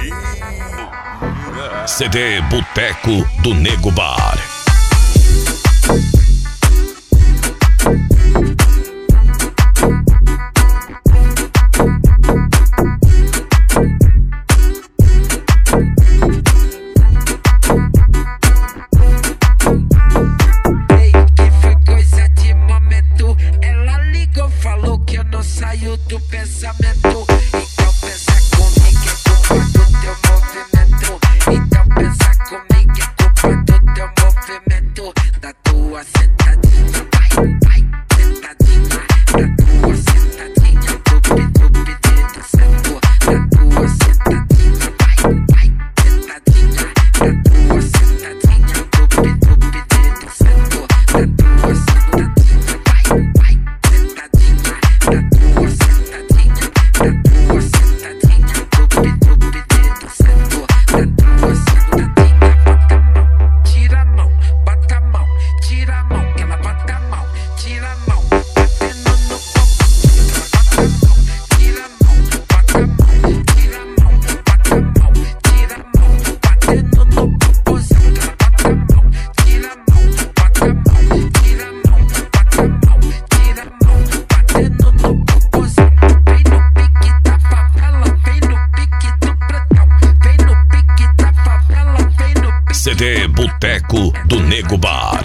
CD Boteco do Nego Bar. Falou que eu não saio do pensamento. Então pensa comigo, é culpa do teu movimento. Então pensa comigo, é culpa do teu movimento. Da tua sentadinha, vai, vai, sentadinha. Da tua sentadinha, tupi, dedo certo. Da tua sentadinha, vai, vai, sentadinha. Da tua sentadinha, tupi, dedo certo. Da tua sentadinha, vai, vai. CD Boteco do Nego Bar.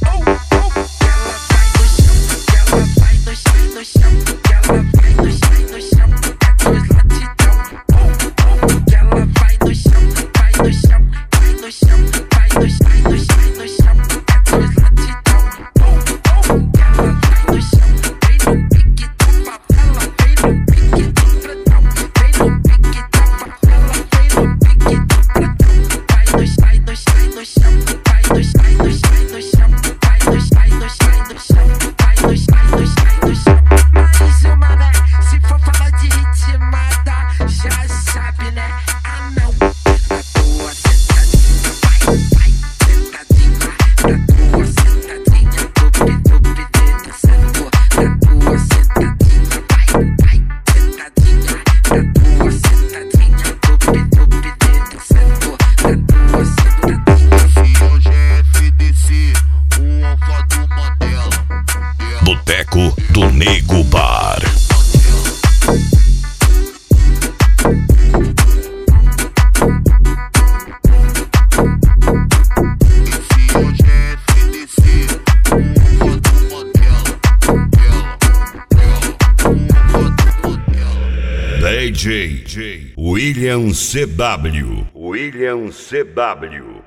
Boteco do Nego Bar. DJ William CW.